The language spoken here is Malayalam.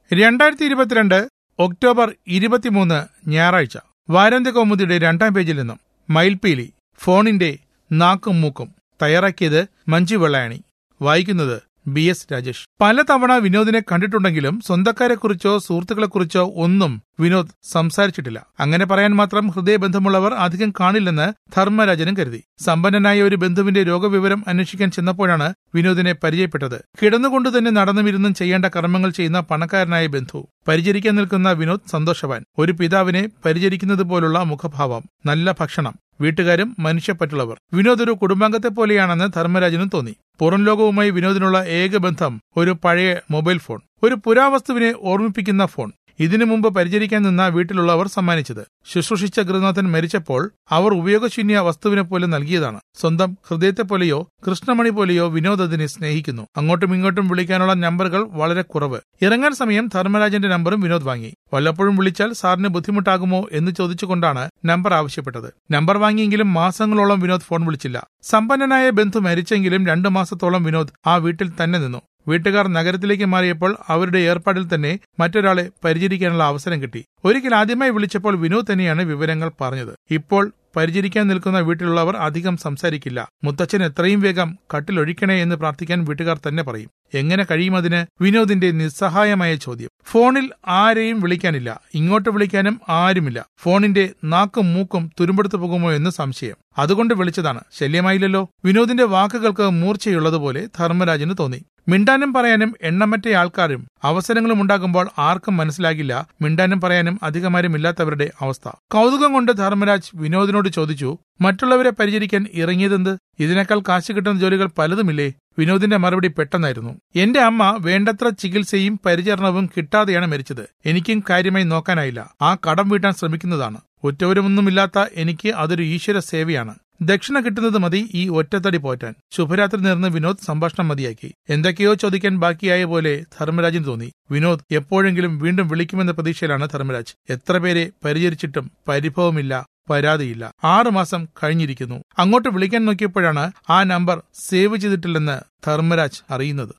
2022 ഒക്ടോബർ 23 ഞായറാഴ്ച. വാരാന്ത്യ കൗമുദിയുടെ 2ാം പേജിൽ നിന്നും മയിൽപീലി ഫോണിന്റെ നാക്കും മൂക്കും. തയ്യാറാക്കിയത് മഞ്ജു വെള്ളായണി. വായിക്കുന്നത് BS രാജേഷ്. പലതവണ വിനോദിനെ കണ്ടിട്ടുണ്ടെങ്കിലും സ്വന്തക്കാരെക്കുറിച്ചോ സുഹൃത്തുക്കളെക്കുറിച്ചോ ഒന്നും വിനോദ് സംസാരിച്ചിട്ടില്ല. അങ്ങനെ പറയാൻ മാത്രം ഹൃദയബന്ധമുള്ളവർ അധികം കാണില്ലെന്ന് ധർമ്മരാജനും കരുതി. സമ്പന്നനായ ഒരു ബന്ധുവിന്റെ രോഗവിവരം അന്വേഷിക്കാൻ ചെന്നപ്പോഴാണ് വിനോദിനെ പരിചയപ്പെട്ടത്. കിടന്നുകൊണ്ട് തന്നെ നടന്നുമിരുന്നും ചെയ്യേണ്ട കർമ്മങ്ങൾ ചെയ്യുന്ന പണക്കാരനായ ബന്ധു. പരിചരിക്കാൻ നിൽക്കുന്ന വിനോദ് സന്തോഷവാൻ. ഒരു പിതാവിനെ പരിചരിക്കുന്നത് പോലുള്ള മുഖഭാവം, നല്ല ഭക്ഷണം, വീട്ടുകാരും മനുഷ്യപ്പറ്റുള്ളവർ. വിനോദ് ഒരു കുടുംബാംഗത്തെ പോലെയാണെന്ന് ധർമ്മരാജനും തോന്നി. പുറം ലോകവുമായി വിനോദിനുള്ള ഏക ബന്ധം ഒരു പഴയ മൊബൈൽ ഫോൺ, ഒരു പുരാവസ്തുവിനെ ഓർമ്മിപ്പിക്കുന്ന ഫോൺ. ഇതിനു മുമ്പ് പരിചരിക്കാൻ നിന്ന വീട്ടിലുള്ളവർ സമ്മാനിച്ചത്. ശുശ്രൂഷിച്ച ഗൃഹനാഥൻ മരിച്ചപ്പോൾ അവർ ഉപയോഗശൂന്യ വസ്തുവിനെ പോലെ നൽകിയതാണ്. സ്വന്തം ഹൃദയത്തെപ്പോലെയോ കൃഷ്ണമണി പോലെയോ വിനോദ് അതിനെ സ്നേഹിക്കുന്നു. അങ്ങോട്ടും ഇങ്ങോട്ടും വിളിക്കാനുള്ള നമ്പറുകൾ വളരെ കുറവ്. ഇറങ്ങാൻ സമയം ധർമ്മരാജന്റെ നമ്പറും വിനോദ് വാങ്ങി. വല്ലപ്പോഴും വിളിച്ചാൽ സാറിന് ബുദ്ധിമുട്ടാകുമോ എന്ന് ചോദിച്ചുകൊണ്ടാണ് നമ്പർ ആവശ്യപ്പെട്ടത്. നമ്പർ വാങ്ങിയെങ്കിലും മാസങ്ങളോളം വിനോദ് ഫോൺ വിളിച്ചില്ല. സമ്പന്നനായ ബന്ധു മരിച്ചെങ്കിലും 2 മാസത്തോളം വിനോദ് ആ വീട്ടിൽ തന്നെ നിന്നു. വീട്ടുകാർ നഗരത്തിലേക്ക് മാറിയപ്പോൾ അവരുടെ ഏർപ്പാടിൽ തന്നെ മറ്റൊരാളെ പരിചരിക്കാനുള്ള അവസരം കിട്ടി. ഒരിക്കൽ ആദ്യമായി വിളിച്ചപ്പോൾ വിനോദ് തന്നെയാണ് വിവരങ്ങൾ പറഞ്ഞത്. ഇപ്പോൾ പരിചരിക്കാൻ നിൽക്കുന്ന വീട്ടിലുള്ളവർ അധികം സംസാരിക്കില്ല. മുത്തച്ഛൻ എത്രയും വേഗം കട്ടിലൊഴിക്കണേ എന്ന് പ്രാർത്ഥിക്കാൻ വീട്ടുകാർ തന്നെ പറയും. എങ്ങനെ കഴിയുമതിന്? വിനോദിന്റെ നിസ്സഹായമായ ചോദ്യം. ഫോണിൽ ആരെയും വിളിക്കാനില്ല, ഇങ്ങോട്ട് വിളിക്കാനും ആരുമില്ല. ഫോണിന്റെ നാക്കും മൂക്കും തുരുമ്പെടുത്തു പോകുമോ എന്ന് സംശയം. അതുകൊണ്ട് വിളിച്ചതാണ്. ശല്യമായില്ലല്ലോ. വിനോദിന്റെ വാക്കുകൾക്ക് മൂർച്ചയുള്ളതുപോലെ ധർമ്മരാജന് തോന്നി. മിണ്ടാനും പറയാനും എണ്ണമറ്റ ആൾക്കാരും അവസരങ്ങളും ഉണ്ടാകുമ്പോൾ ആർക്കും മനസ്സിലാകില്ല മിണ്ടാനും പറയാനും അധികമാരുമില്ലാത്തവരുടെ അവസ്ഥ. കൗതുകം കൊണ്ട് ധർമ്മരാജ് വിനോദിനോട് ചോദിച്ചു, മറ്റുള്ളവരെ പരിചരിക്കാൻ ഇറങ്ങിയതെന്ത്? ഇതിനേക്കാൾ കാശ് കിട്ടുന്ന ജോലികൾ പലതുമില്ലേ? വിനോദിന്റെ മറുപടി പെട്ടെന്നായിരുന്നു. എന്റെ അമ്മ വേണ്ടത്ര ചികിത്സയും പരിചരണവും കിട്ടാതെയാണ് മരിച്ചത്. എനിക്കും കാര്യമായി നോക്കാനായില്ല. ആ കടം വീട്ടാൻ ശ്രമിക്കുന്നതാണ്. ഒറ്റവരുമൊന്നുമില്ലാത്ത എനിക്ക് അതൊരു ഈശ്വര സേവയാണ്. ദക്ഷിണ കിട്ടുന്നത് മതി ഈ ഒറ്റത്തടി പോറ്റാൻ. ശുഭരാത്രി നേർന്ന് വിനോദ് സംഭാഷണം മതിയാക്കി. എന്തൊക്കെയോ ചോദിക്കാൻ ബാക്കിയായ പോലെ ധർമ്മരാജിന് തോന്നി. വിനോദ് എപ്പോഴെങ്കിലും വീണ്ടും വിളിക്കുമെന്ന പ്രതീക്ഷയിലാണ് ധർമ്മരാജ്. എത്ര പേരെ പരിചരിച്ചിട്ടും പരിഭവമില്ല, പരാതിയില്ല. 6 മാസം കഴിഞ്ഞിരിക്കുന്നു. അങ്ങോട്ട് വിളിക്കാൻ നോക്കിയപ്പോഴാണ് ആ നമ്പർ സേവ് ചെയ്തിട്ടില്ലെന്ന് ധർമ്മരാജ് അറിയുന്നത്.